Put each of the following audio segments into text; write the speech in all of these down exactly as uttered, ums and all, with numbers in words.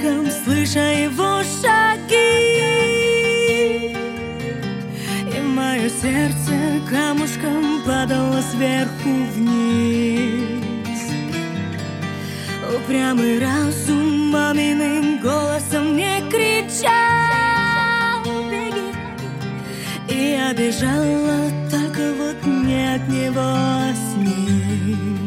эхом, слыша его шаги. И мое сердце камушком падало сверху вниз. Упрямый разум маминым голосом мне кричал: беги. И я бежала, только вот не от него, а с ним.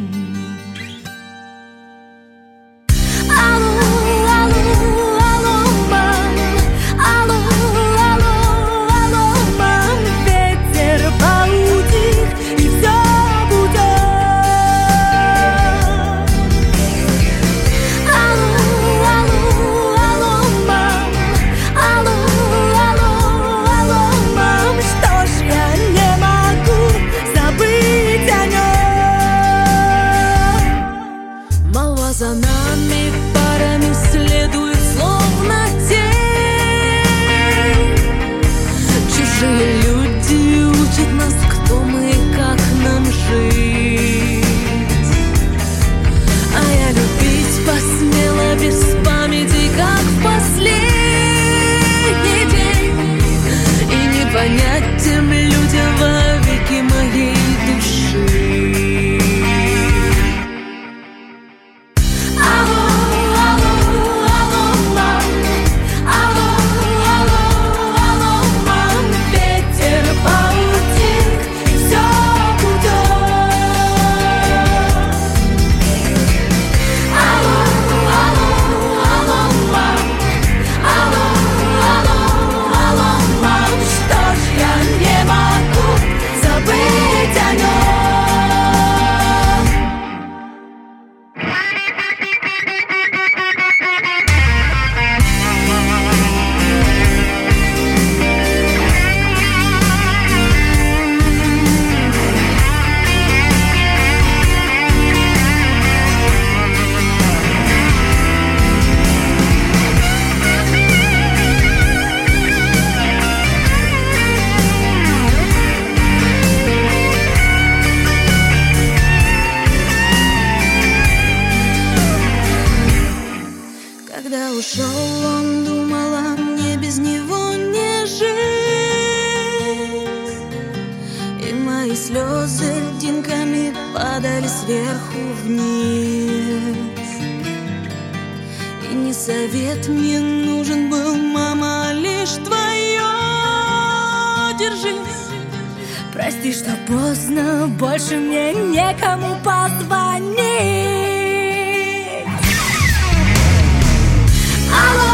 За нами парами следует словно тень. Чужие люди учат нас, кто мы и как нам жить. А я любить посмела без памяти, как в последний день. И не понять тем людям вовеки моей души. Когда ушел он, думала, мне без него не жить. И мои слезы льдинками падали сверху вниз. И не совет мне нужен был, мама, а лишь твое. Держись. Прости, что поздно, больше мне некому позвонить. I